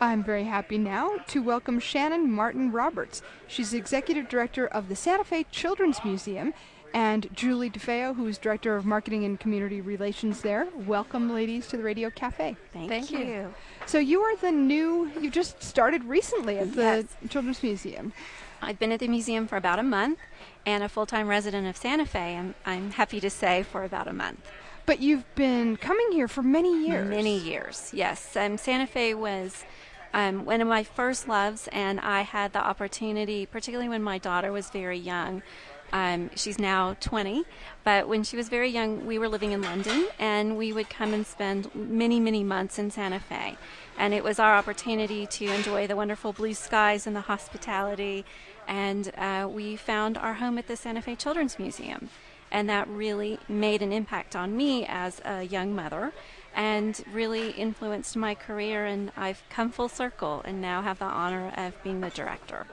I'm very happy now to welcome Shannon Martin Roberts. She's Executive Director of the Santa Fe Children's Museum, and Julie DeFeo, who's Director of Marketing and Community Relations there. Welcome, ladies, to the Radio Cafe. Thank you. So you just started recently at the Children's Museum. I've been at the museum for about a month and a full-time resident of Santa Fe, I'm happy to say, for about a month. But you've been coming here for many years. Many years, yes. Santa Fe was one of my first loves, and I had the opportunity, particularly when my daughter was very young. She's now 20, but when she was very young, we were living in London, and we would come and spend many, many months in Santa Fe. And it was our opportunity to enjoy the wonderful blue skies and the hospitality, and we found our home at the Santa Fe Children's Museum. And that really made an impact on me as a young mother and really influenced my career, and I've come full circle and now have the honor of being the director.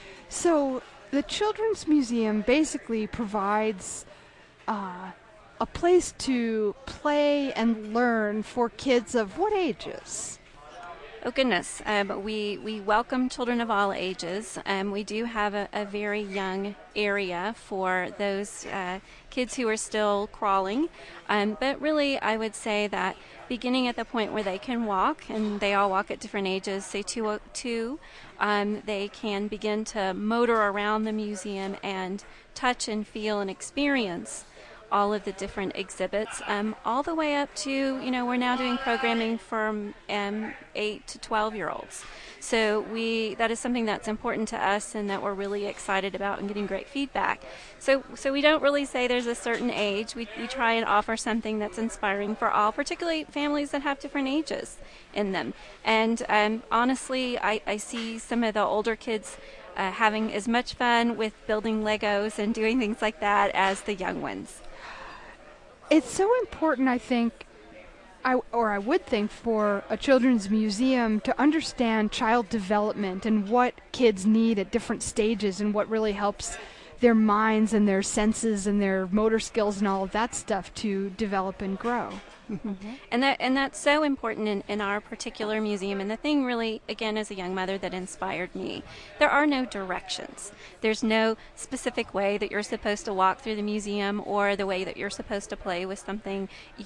So the Children's Museum basically provides a place to play and learn for kids of what ages? Oh, goodness. We welcome children of all ages. We do have a very young area for those kids who are still crawling. But really, I would say that beginning at the point where they can walk, and they all walk at different ages, say two, they can begin to motor around the museum and touch and feel and experience all of the different exhibits, all the way up to, we're now doing programming from 8 to 12-year-olds. So that is something that's important to us and that we're really excited about and getting great feedback. So we don't really say there's a certain age. We try and offer something that's inspiring for all, particularly families that have different ages in them. And honestly, I see some of the older kids having as much fun with building Legos and doing things like that as the young ones. It's so important, I think, I would think, for a children's museum to understand child development and what kids need at different stages and what really helps their minds and their senses and their motor skills and all of that stuff to develop and grow. Mm-hmm. And that's so important in our particular museum. And the thing really, again, as a young mother that inspired me, there are no directions. There's no specific way that you're supposed to walk through the museum or the way that you're supposed to play with something.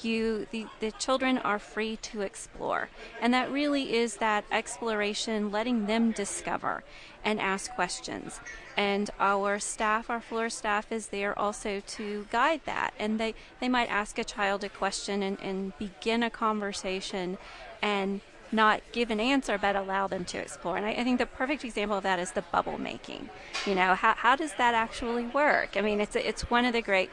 The children are free to explore. And that really is that exploration, letting them discover and ask questions. And our floor staff is there also to guide that. And they might ask a child a question and begin a conversation and not give an answer but allow them to explore. And I think the perfect example of that is the bubble making. How does that actually work? I mean, it's one of the great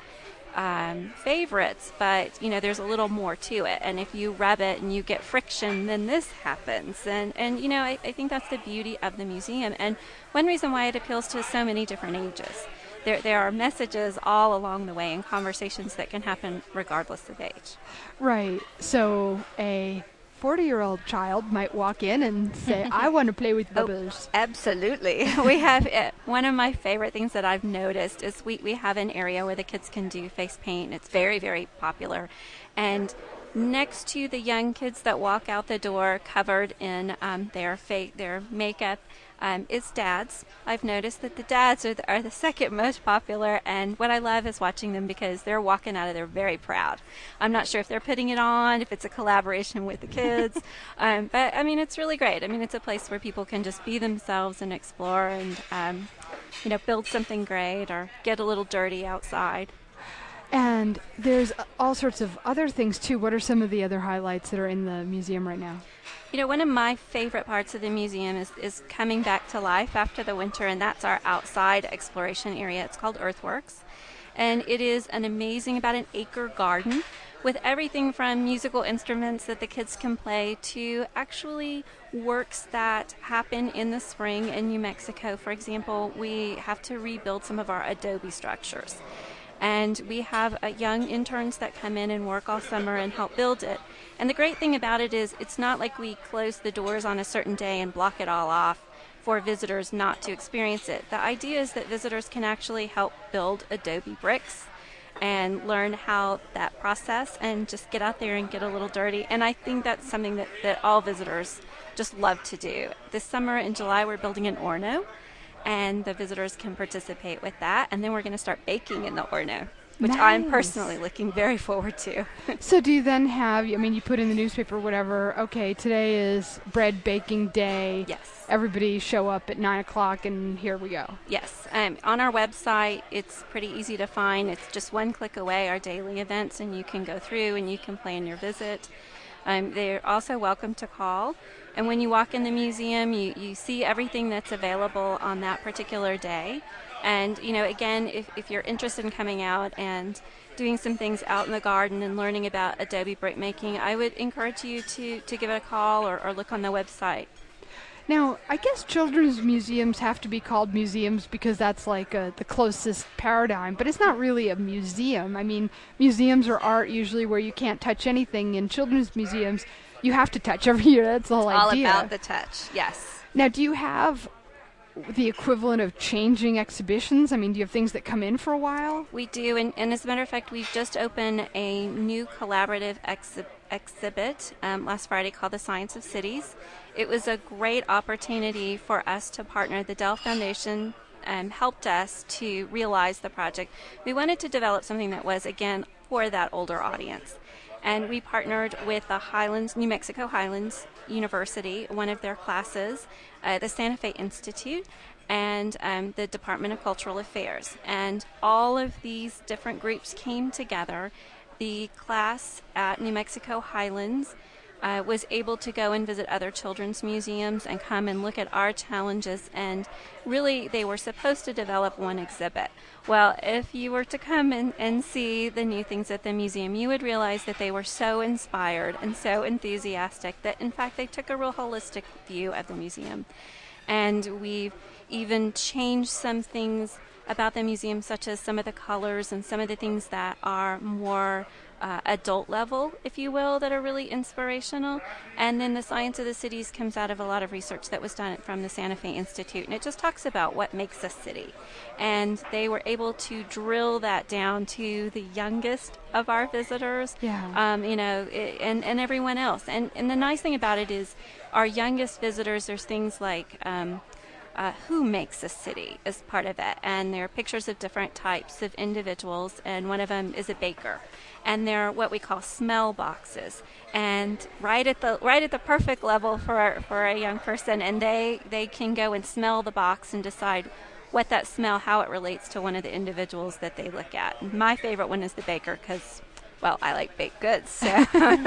favorites, but there's a little more to it, and if you rub it and you get friction, then this happens, and I think that's the beauty of the museum, and one reason why it appeals to so many different ages. There are messages all along the way and conversations that can happen regardless of age. Right. So a 40-year-old child might walk in and say, I want to play with bubbles. Oh, absolutely. We have one of my favorite things that I've noticed is we have an area where the kids can do face paint. It's very, very popular. And next to the young kids that walk out the door covered in their makeup is dads. I've noticed that the dads are the second most popular, and what I love is watching them because they're walking out of there very proud. I'm not sure if they're putting it on, if it's a collaboration with the kids, but I mean, it's really great. I mean, it's a place where people can just be themselves and explore and build something great or get a little dirty outside. And there's all sorts of other things, too. What are some of the other highlights that are in the museum right now? One of my favorite parts of the museum is coming back to life after the winter, and that's our outside exploration area. It's called Earthworks, and it is an amazing, about an acre garden with everything from musical instruments that the kids can play to actually works that happen in the spring in New Mexico. For example, we have to rebuild some of our adobe structures. And we have young interns that come in and work all summer and help build it. And the great thing about it is it's not like we close the doors on a certain day and block it all off for visitors not to experience it. The idea is that visitors can actually help build adobe bricks and learn how that process and just get out there and get a little dirty. And I think that's something that all visitors just love to do. This summer in July, we're building an Orno, and the visitors can participate with that. And then we're going to start baking in the Orno, which I'm personally looking very forward to. So do you then have, I mean, you put in the newspaper or whatever, okay, today is bread baking day. Yes. Everybody show up at 9 o'clock and here we go. Yes. On our website, it's pretty easy to find. It's just one click away, our daily events, and you can go through and you can plan your visit. They're also welcome to call. And when you walk in the museum, you see everything that's available on that particular day. And, you know, again, if you're interested in coming out and doing some things out in the garden and learning about adobe brick making, I would encourage you to give it a call or look on the website. Now, I guess children's museums have to be called museums because that's like the closest paradigm, but it's not really a museum. I mean, museums are art usually where you can't touch anything. In children's museums, you have to touch every year. That's the whole idea. All about the touch, yes. Now, do you have the equivalent of changing exhibitions? I mean, do you have things that come in for a while? We do, and as a matter of fact, we've just opened a new collaborative exhibit last Friday called The Science of Cities. It was a great opportunity for us to partner. The Dell Foundation helped us to realize the project. We wanted to develop something that was, again, for that older audience. And we partnered with the New Mexico Highlands University, one of their classes, the Santa Fe Institute, and the Department of Cultural Affairs. And all of these different groups came together. The class at New Mexico Highlands was able to go and visit other children's museums and come and look at our challenges, and really they were supposed to develop one exhibit. Well, if you were to come and see the new things at the museum, you would realize that they were so inspired and so enthusiastic that in fact they took a real holistic view of the museum. And we've even changed some things about the museum, such as some of the colors and some of the things that are more adult level, if you will, that are really inspirational. And then the Science of the Cities comes out of a lot of research that was done from the Santa Fe Institute, and it just talks about what makes a city. And they were able to drill that down to the youngest of our visitors, and everyone else. And the nice thing about it is our youngest visitors, there's things like who makes a city as part of it, and there are pictures of different types of individuals, and one of them is a baker, and they're what we call smell boxes, and right at the perfect level for a young person, and they can go and smell the box and decide what that smell, how it relates to one of the individuals that they look at. My favorite one is the baker because, well, I like baked goods. So.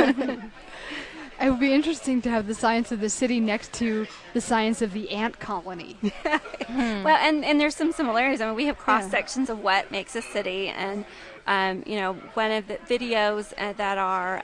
It would be interesting to have the science of the city next to the science of the ant colony. Well, and there's some similarities. I mean, we have cross sections of what makes a city, and one of the videos that are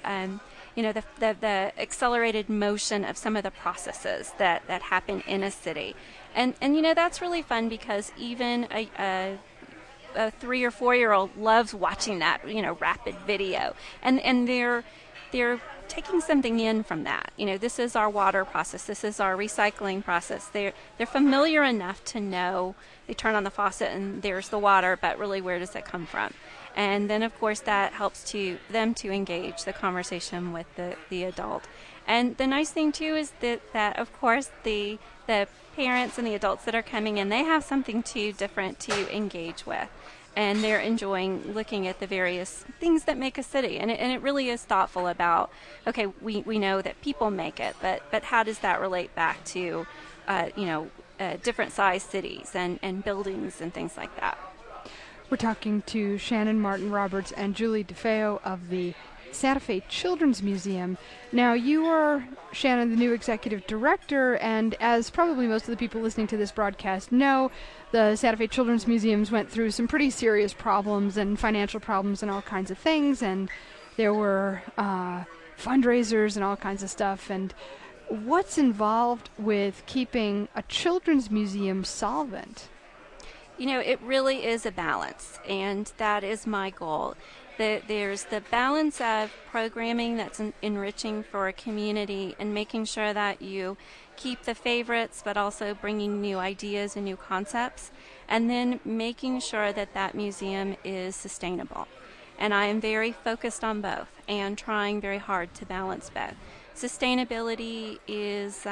the accelerated motion of some of the processes that happen in a city, and that's really fun because even a 3 or 4-year-old loves watching that rapid video, and they're taking something in from that. This is our water process. This is our recycling process. They're familiar enough to know they turn on the faucet and there's the water, but really where does that come from? And then, of course, that helps them to engage the conversation with the adult. And the nice thing, too, is that of course, the parents and the adults that are coming in, they have something different to engage with. And they're enjoying looking at the various things that make a city. And it really is thoughtful about, okay, we know that people make it, but how does that relate back to, different size cities and buildings and things like that? We're talking to Shannon Martin Roberts and Julie DeFeo of the Santa Fe Children's Museum. Now, you are, Shannon, the new executive director, and as probably most of the people listening to this broadcast know, the Santa Fe Children's Museums went through some pretty serious problems and financial problems and all kinds of things, and there were fundraisers and all kinds of stuff. And what's involved with keeping a children's museum solvent? It really is a balance, and that is my goal. There's the balance of programming that's enriching for a community and making sure that you keep the favorites, but also bringing new ideas and new concepts, and then making sure that museum is sustainable. And I am very focused on both and trying very hard to balance both. Sustainability is,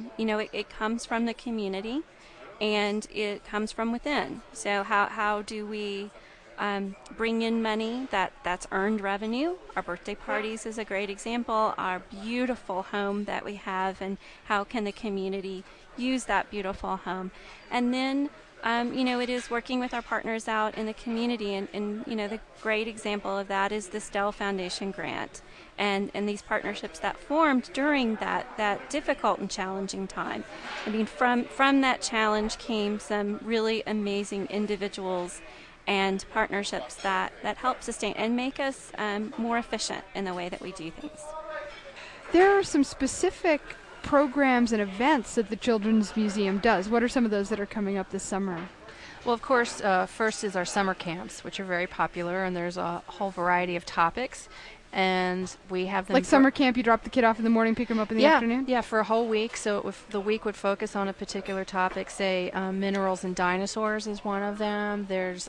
it comes from the community and it comes from within. So how do we bring in money that's earned revenue? Our birthday parties is a great example. Our beautiful home that we have, and how can the community use that beautiful home? And then it is working with our partners out in the community, and the great example of that is the Stell Foundation grant, and these partnerships that formed during that difficult and challenging time. I mean, from that challenge came some really amazing individuals and partnerships that help sustain and make us more efficient in the way that we do things. There are some specific programs and events that the Children's Museum does. What are some of those that are coming up this summer? Well, of course, first is our summer camps, which are very popular, and there's a whole variety of topics. And we have them... Like summer camp, you drop the kid off in the morning, pick him up in the afternoon? Yeah, for a whole week. So the week would focus on a particular topic. Say, minerals and dinosaurs is one of them. There's,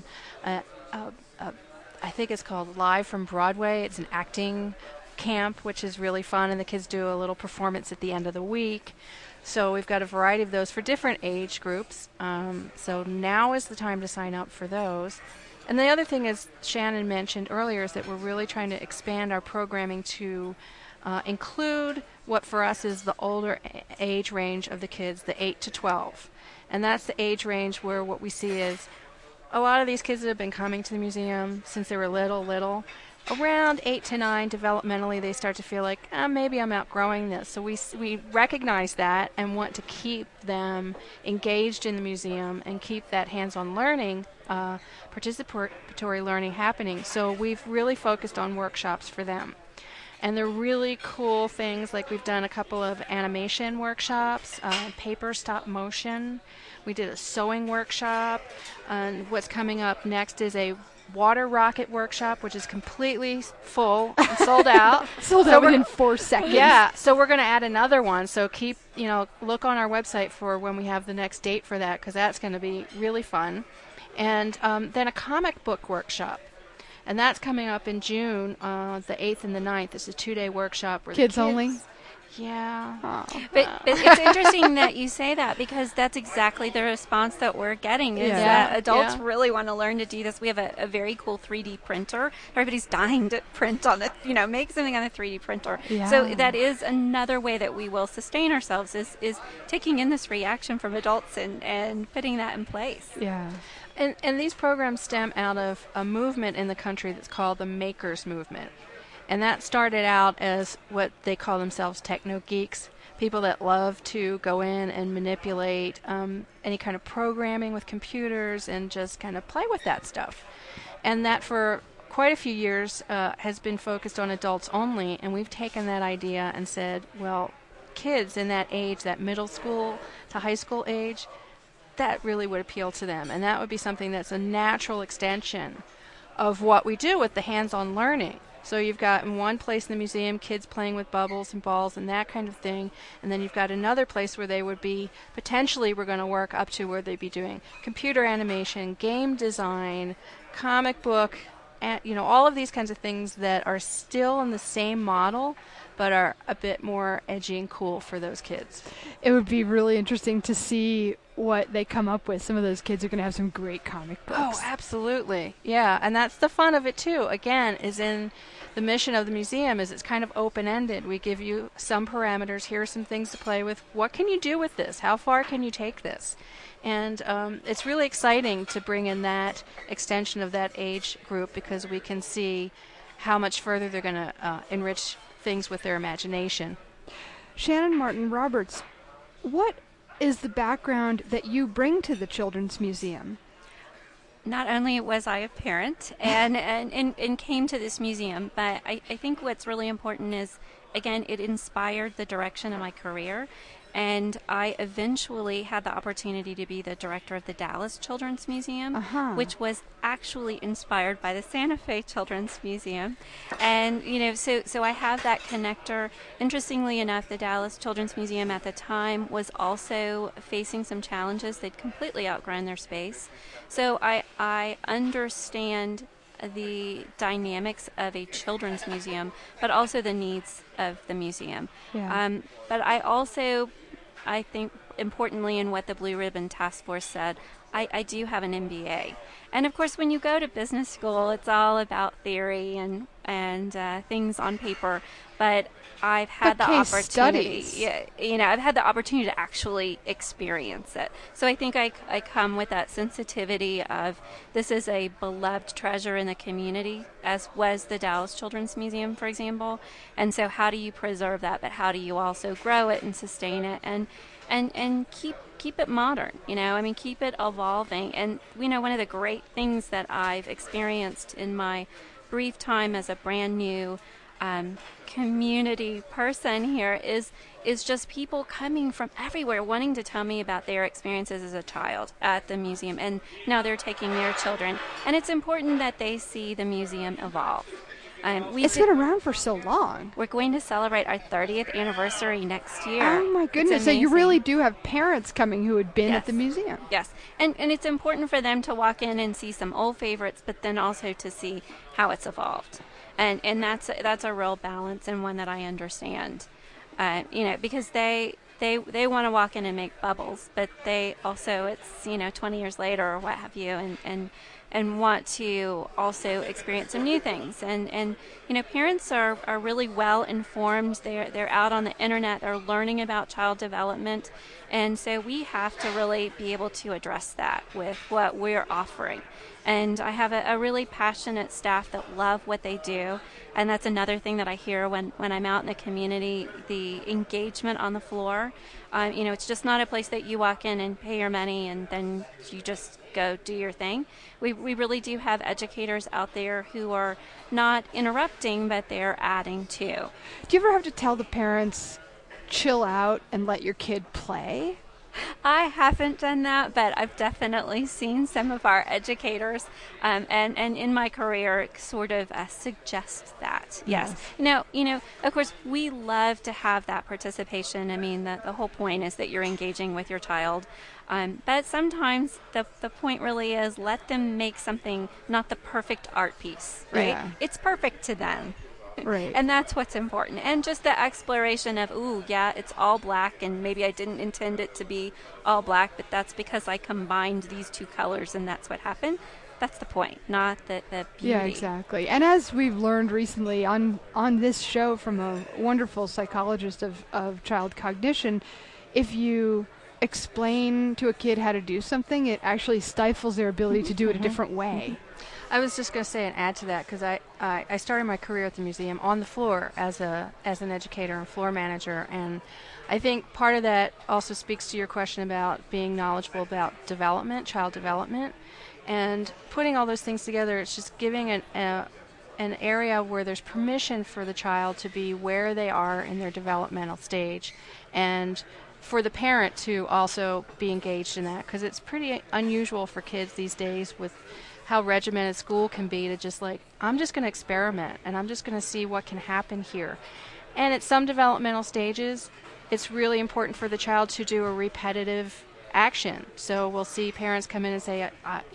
I think it's called Live from Broadway. It's an acting camp, which is really fun, and the kids do a little performance at the end of the week. So we've got a variety of those for different age groups. So now is the time to sign up for those. And the other thing, as Shannon mentioned earlier, is that we're really trying to expand our programming to include what for us is the older age range of the kids, the 8 to 12. And that's the age range where what we see is a lot of these kids that have been coming to the museum since they were little. Around 8 to 9, developmentally, they start to feel like, maybe I'm outgrowing this. So we recognize that and want to keep them engaged in the museum and keep that hands-on learning, participatory learning happening. So we've really focused on workshops for them. And they're really cool things, like we've done a couple of animation workshops, paper stop motion. We did a sewing workshop. And what's coming up next is a water rocket workshop, which is completely full and sold out. Sold out within 4 seconds. Yeah, so we're going to add another one. So look on our website for when we have the next date for that, because that's going to be really fun. And then a comic book workshop. And that's coming up in June, the 8th and the 9th. It's a 2-day workshop. Where Kids only? Yeah. But it's interesting that you say that, because that's exactly the response that we're getting, is that adults really want to learn to do this. We have a very cool 3D printer. Everybody's dying to print on make something on a 3D printer. Yeah. So that is another way that we will sustain ourselves, is taking in this reaction from adults and putting that in place. Yeah. And these programs stem out of a movement in the country that's called the Makers Movement. And that started out as what they call themselves techno geeks, people that love to go in and manipulate any kind of programming with computers and just kind of play with that stuff. And that for quite a few years has been focused on adults only, and we've taken that idea and said, well, kids in that age, that middle school to high school age, that really would appeal to them. And that would be something that's a natural extension of what we do with the hands-on learning. So you've got in one place in the museum kids playing with bubbles and balls and that kind of thing, and then you've got another place where they would be, potentially we're going to work up to where they'd be doing computer animation, game design, comic book, and, all of these kinds of things that are still in the same model but are a bit more edgy and cool for those kids. It would be really interesting to see what they come up with. Some of those kids are going to have some great comic books. Oh, absolutely. Yeah, and that's the fun of it too. Again, is in the mission of the museum is it's kind of open-ended. We give you some parameters. Here are some things to play with. What can you do with this? How far can you take this? And it's really exciting to bring in that extension of that age group, because we can see how much further they're going to enrich things with their imagination. Shannon Martin Roberts, what is the background that you bring to the Children's Museum? Not only was I a parent and came to this museum, but I think what's really important is, again, it inspired the direction of my career. And I eventually had the opportunity to be the director of the Dallas Children's Museum, which was actually inspired by the Santa Fe Children's Museum. And, so I have that connector. Interestingly enough, the Dallas Children's Museum at the time was also facing some challenges. They'd completely outgrown their space. So I understand the dynamics of a children's museum, but also the needs of the museum. Yeah. But I think importantly in what the Blue Ribbon Task Force said, I do have an MBA. And of course, when you go to business school, it's all about theory and things on paper. But I've had the opportunity, I've had the opportunity to actually experience it. So I think I come with that sensitivity of this is a beloved treasure in the community, as was the Dallas Children's Museum, for example. And so how do you preserve that, but how do you also grow it and sustain it and keep it modern, keep it evolving. And, one of the great things that I've experienced in my brief time as a brand new community person here is just people coming from everywhere wanting to tell me about their experiences as a child at the museum. And now they're taking their children. And it's important that they see the museum evolve. It's been around for so long. We're going to celebrate our 30th anniversary next year. Oh, my goodness. So you really do have parents coming who had been at the museum. Yes. And it's important for them to walk in and see some old favorites, but then also to see how it's evolved. And that's a real balance and one that I understand. Because they want to walk in and make bubbles, but they also, it's, 20 years later or what have you, and want to also experience some new things. And parents are really well informed. They're out on the internet. They're learning about child development. And so we have to really be able to address that with what we're offering. And I have a really passionate staff that love what they do. And that's another thing that I hear when I'm out in the community, the engagement on the floor. It's just not a place that you walk in and pay your money and then you just go do your thing. We really do have educators out there who are not interrupting, but they're adding to. Do you ever have to tell the parents, chill out and let your kid play? I haven't done that, but I've definitely seen some of our educators and in my career sort of suggest that. Yes. Of course, we love to have that participation. I mean, the whole point is that you're engaging with your child. But sometimes the point really is let them make something, not the perfect art piece, right? Yeah. It's perfect to them. Right. And that's what's important. And just the exploration of, it's all black, and maybe I didn't intend it to be all black, but that's because I combined these two colors, and that's what happened. That's the point, not the beauty. Yeah, exactly. And as we've learned recently on this show from a wonderful psychologist of child cognition, if you explain to a kid how to do something, it actually stifles their ability to do it a different way. I was just going to say and add to that because I started my career at the museum on the floor as an educator and floor manager, and I think part of that also speaks to your question about being knowledgeable about development, child development, and putting all those things together. It's just giving an area where there's permission for the child to be where they are in their developmental stage, and for the parent to also be engaged in that, because it's pretty unusual for kids these days with how regimented school can be to just I'm just going to experiment and I'm just going to see what can happen here. And at some developmental stages, it's really important for the child to do a repetitive action. So we'll see parents come in and say,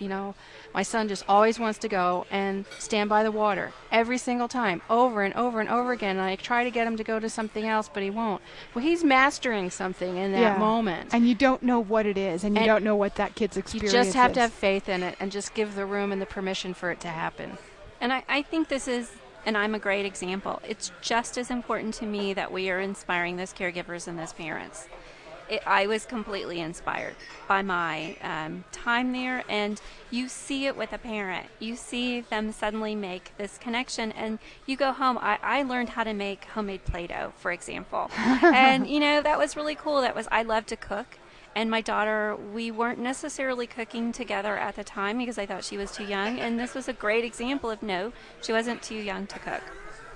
my son just always wants to go and stand by the water every single time, over and over and over again. And I try to get him to go to something else, but he won't. Well, he's mastering something in that moment. And you don't know what it is, and you don't know what that kid's experience is. You just have to have faith in it and just give the room and the permission for it to happen. And I think this is, and I'm a great example, it's just as important to me that we are inspiring those caregivers and those parents. I was completely inspired by my time there, and you see it with a parent. You see them suddenly make this connection, and you go home. I learned how to make homemade Play-Doh, for example, and that was really cool. I love to cook, and my daughter, we weren't necessarily cooking together at the time because I thought she was too young, and this was a great example of no, she wasn't too young to cook.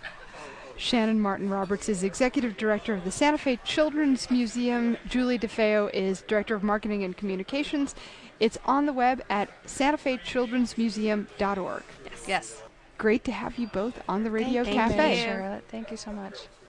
Shannon Martin Roberts is Executive Director of the Santa Fe Children's Museum. Julie DeFeo is Director of Marketing and Communications. It's on the web at santafechildrensmuseum.org. Yes. Great to have you both on the Radio Thank Cafe. you, Charlotte. Thank you so much.